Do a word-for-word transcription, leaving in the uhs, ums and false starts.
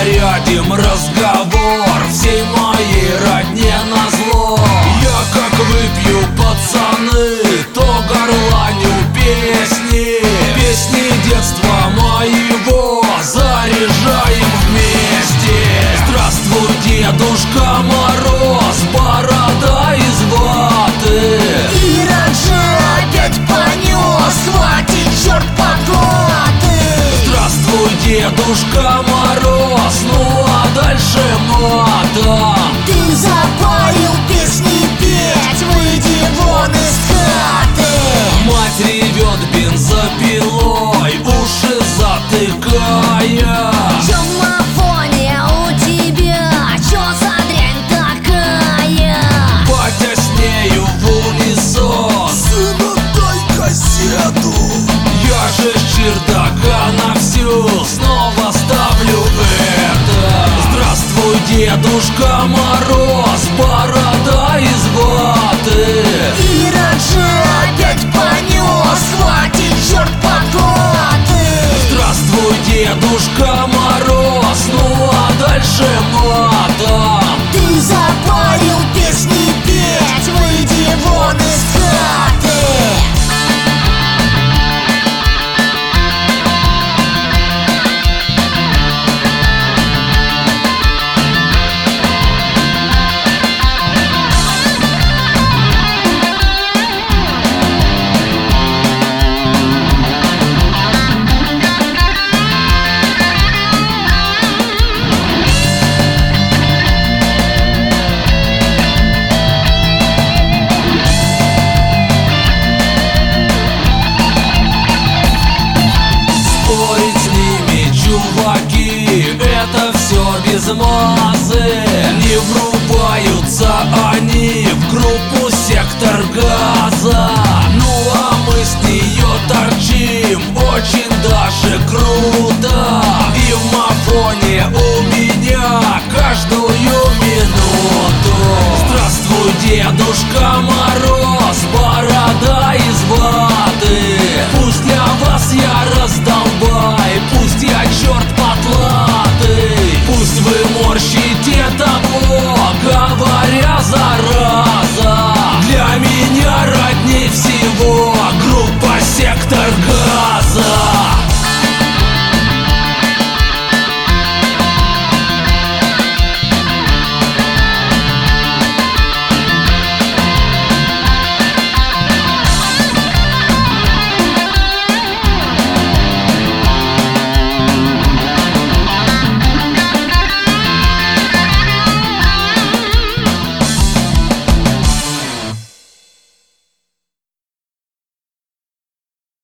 Зарядим разговор всей моей родне назло. Я как выпью, пацаны, то горланю песни. Песни детства моего заряжаем вместе. Здравствуй, Дедушка Мороз, борода из ваты. И Раджа опять понес, хватит, черт, поклады. Здравствуй, Дедушка Мороз, ну а дальше матом. Ты запарил песни петь, выйди вон из хаты. Мать ревет бензопилой, уши затыкая. Чё на фоне у тебя, чё за дрянь такая? Батя с нею в унисон: сына, дай кассету. я же с чердака на всю снова ставлю это. Здравствуй, Дедушка Мороз, борода из ваты. И Раджа опять понес, хватит, черт, поклады. Здравствуй, Дедушка Мороз, ну а дальше матом. Ты запарил песни петь, выйди вон из хаты. Спорить с ними, чуваки, это все без мазы. Не врубаются они в группу «Сектор газа». Ну а мы с нее торчим очень даже круто. И в мафоне у меня каждую минуту. Здравствуй, Дедушка Мороз, борода из ваты. Пусть для вас я раздолбай, пусть я черт потлатый, пусть вы морщите